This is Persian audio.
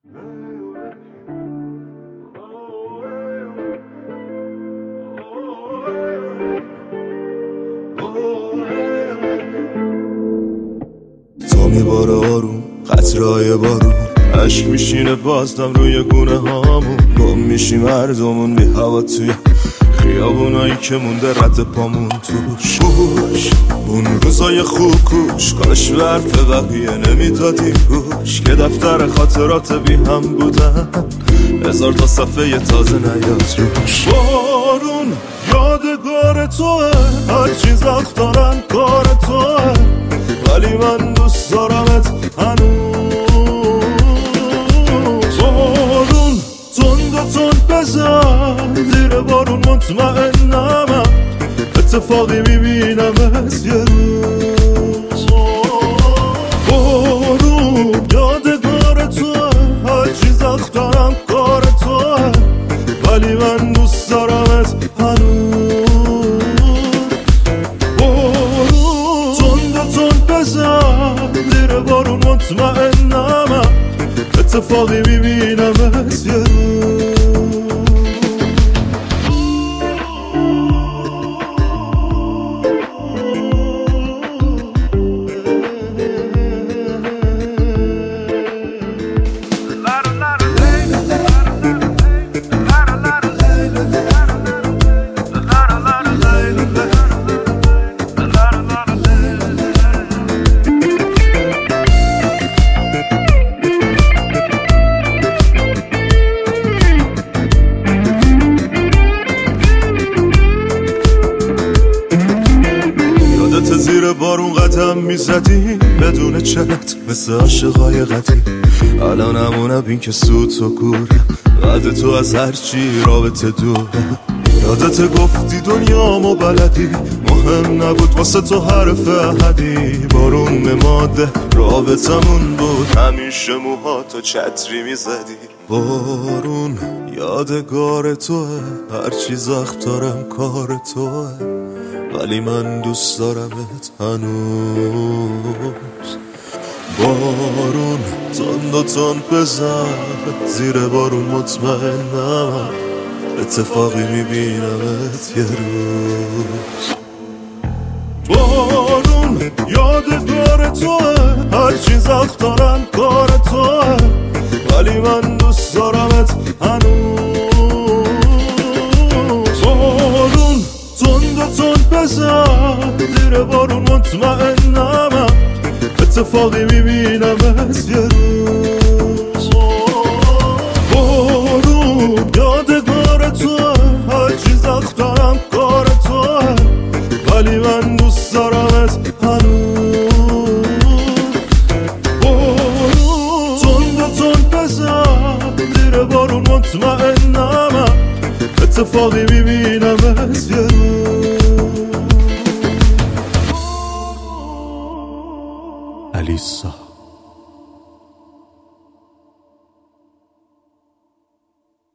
تو میباره آروم قطرهای بارون، عشق میشینه بازدم روی گونه هامون، گم میشیم مردمون بی هوا توی خیابونایی که مونده رد پامون توش. گوش اون روزای خوب کوش، کاش به حرف بقیه نمیدادی گوش، که دفتر خاطرات بی هم بودن 1000 تا صفحه تازه نیاد روش. بارون یادگار توه، هر چیز وقت دارن کار توه، ولی من دوست دارمت هنوز. بارون تند و تند بزن زیر بارون، مطمئنم اتفاقی میبینمت یه روز. بارون یادگار توه، هر چیز وقت دارم کار توه، ولی من دوست دارمت هنوز. بارون تند و تند بزن زیر بارون، مطمئنم اتفاقی میبینمت یه روز. زیر بارون قدم میزدی بدون چت مثل عاشقای قدیم، الان همونم این که سوت و کوره، بعد تو از هرچی رابطه دوره. یادت گفتی دنیامو بلدی، مهم نبود واسه تو حرف احدی، بارون ماده رابطمون بود، همیشه موهاتو چتری میزدی. بارون یادگار توه، هر چیز وقت دارم کار توه، ولی من دوست دارمت هنوز. بارون تند و تند بزن زیر بارون، مطمئنم اتفاقی میبینمت یه روز. بارون یادگار توه، هر چیز وقت دارم کار توه، ولی من دوست دارمت هنوز. بارون تند و تند بزن زیر بارون، مطمئنم اتفاقی میبینمت یه روز. بارون یادگار توه، هر چیز وقت دارم کار توه، ولی من دوست دارمت هنوز. بارون تند و تند بزن زیر بارون، مطمئنم اتفاقی میبینمت یه روز. الیسا